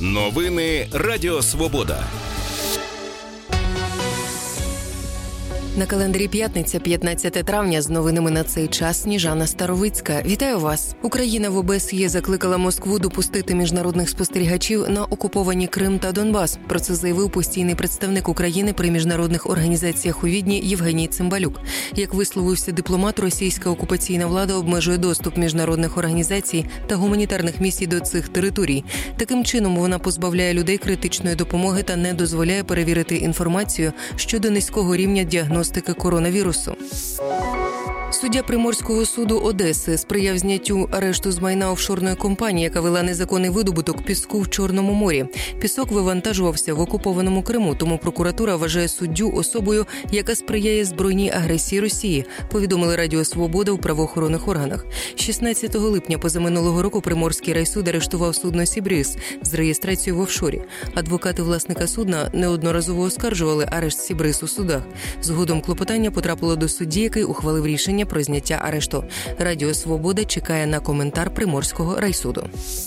Новини Радіо Свобода. На календарі п'ятниця, 15 травня, з новинами на цей час Сніжана Старовицька. Вітаю вас! Україна в ОБСЄ закликала Москву допустити міжнародних спостерігачів на окуповані Крим та Донбас. Про це заявив постійний представник України при міжнародних організаціях у Відні Євгеній Цимбалюк. Як висловився дипломат, російська окупаційна влада обмежує доступ міжнародних організацій та гуманітарних місій до цих територій. Таким чином вона позбавляє людей критичної допомоги та не дозволяє перевірити інформацію щодо низького рівня діагностики коронавірусу. Суддя Приморського суду Одеси сприяв зняттю арешту з майна офшорної компанії, яка вела незаконний видобуток піску в Чорному морі. Пісок вивантажувався в окупованому Криму, тому прокуратура вважає суддю особою, яка сприяє збройній агресії Росії, повідомили Радіо Свобода у правоохоронних органах. 16 липня позаминулого року Приморський райсуд арештував судно «Сібрис» з реєстрацією в офшорі. Адвокати власника судна неодноразово оскаржували арешт «Сібрис» у судах. Згодом клопотання потрапило до судді, який ухвалив рішення про зняття арешту. Радіо Свобода чекає на коментар Приморського райсуду.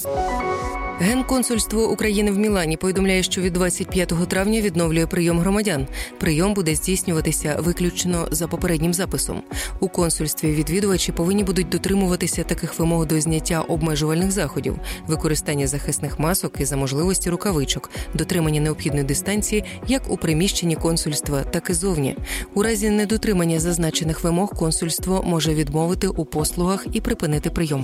Генконсульство України в Мілані повідомляє, що від 25 травня відновлює прийом громадян. Прийом буде здійснюватися виключно за попереднім записом. У консульстві відвідувачі повинні будуть дотримуватися таких вимог до зняття обмежувальних заходів, використання захисних масок і за можливості рукавичок, дотримання необхідної дистанції як у приміщенні консульства, так і зовні. У разі недотримання зазначених вимог консульство може відмовити у послугах і припинити прийом.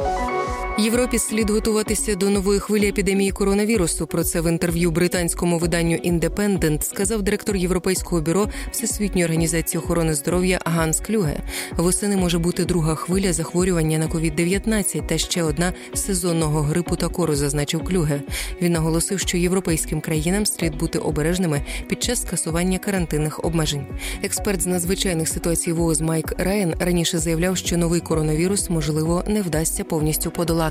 Європі слід готуватися до нової хвилі епідемії коронавірусу. Про це в інтерв'ю британському виданню «Індепендент» сказав директор Європейського бюро Всесвітньої організації охорони здоров'я Ганс Клюге. Восени може бути друга хвиля захворювання на COVID-19 та ще одна сезонного грипу та кору, зазначив Клюге. Він наголосив, що європейським країнам слід бути обережними під час скасування карантинних обмежень. Експерт з надзвичайних ситуацій ВООЗ Майк Райан раніше заявляв, що новий коронавірус, можливо, не вдасться повністю подолати.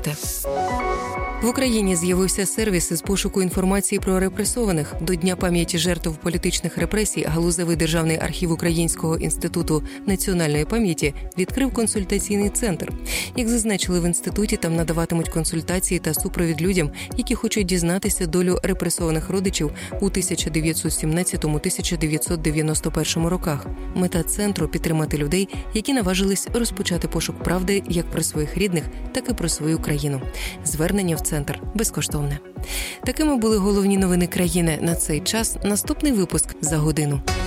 В Україні з'явився сервіс із пошуку інформації про репресованих. До Дня пам'яті жертв політичних репресій галузевий державний архів Українського інституту національної пам'яті відкрив консультаційний центр. Як зазначили в інституті, там надаватимуть консультації та супровід людям, які хочуть дізнатися долю репресованих родичів у 1917-1991 роках. Мета центру – підтримати людей, які наважились розпочати пошук правди як про своїх рідних, так і про свою країну. Звернення в центр безкоштовне. Такими були головні новини країни на цей час. Наступний випуск за годину.